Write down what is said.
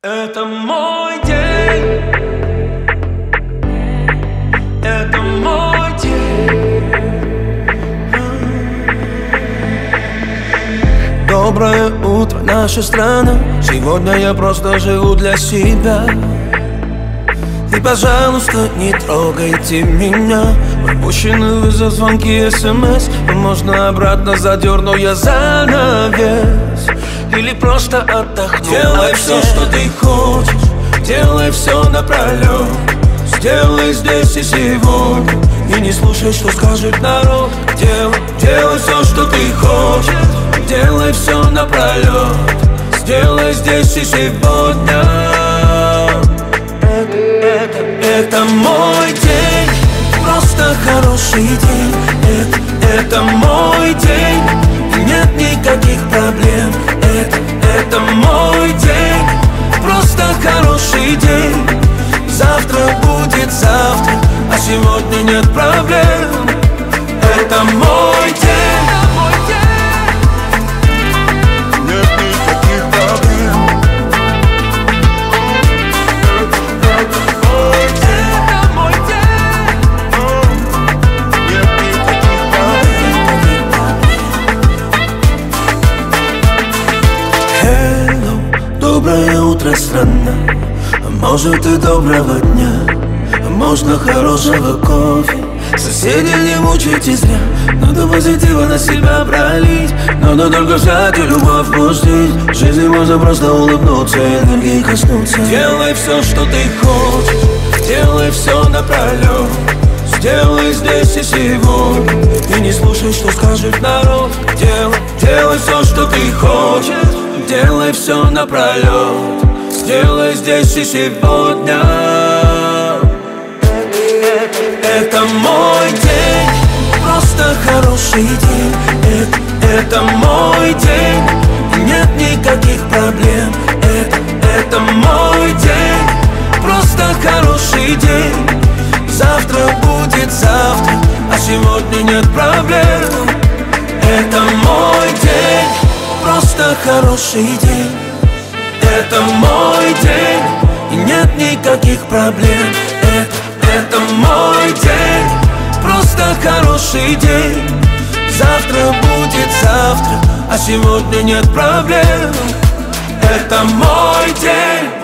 Это мой день. Это мой день. Доброе утро, наша страна. Сегодня я просто живу для себя. И, пожалуйста, не трогайте меня. Пропущенный вызов, звонки, смс. Можно обратно задерну я занавес. Или просто отдохну. Делай все, что ты хочешь. Делай все напролет. Сделай здесь и сегодня. И не слушай, что скажет народ. Делай все, что ты хочешь. Делай все напролет. Сделай здесь и сегодня. Это мой день, просто хороший день. Это мой день, нет никаких проблем. Это мой день, просто хороший день. Завтра будет завтра, а сегодня нет проблем. Это мой день. Доброе утро, страна. Может и доброго дня. Можно хорошего кофе. Соседей не мучайте зря. Надо позитива на себя пролить. Надо только взять и любовь пустить. В жизни можно просто улыбнуться, энергии коснуться. Делай все, что ты хочешь. Делай все напролет. Сделай здесь и сегодня. И не слушай, что скажет народ. Делай все, что ты хочешь. Делай все напролет. Сделай здесь и сегодня. Это мой день, просто хороший день. Это мой день, нет никаких проблем. Это мой день, просто хороший день. Завтра будет завтра, а сегодня нет проблем. Это мой день, просто хороший день. Это мой день, и нет никаких проблем. Это мой день, просто хороший день. Завтра будет завтра, а сегодня нет проблем. Это мой день.